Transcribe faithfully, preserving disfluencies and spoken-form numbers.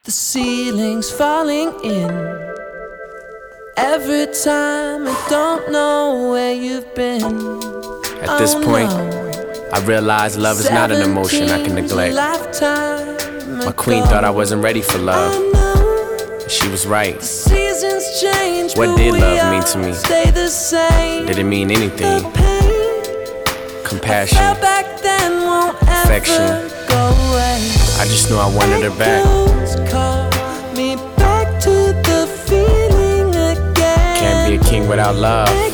The ceiling's falling in. Every time I don't know where you've been. At this Oh, point, no. I realize love is not an emotion I can neglect. My queen thought I wasn't ready for love. She was right. What did love mean to me? Did it mean anything? Compassion, affection. I just knew I wanted her back. Can't be a king without love.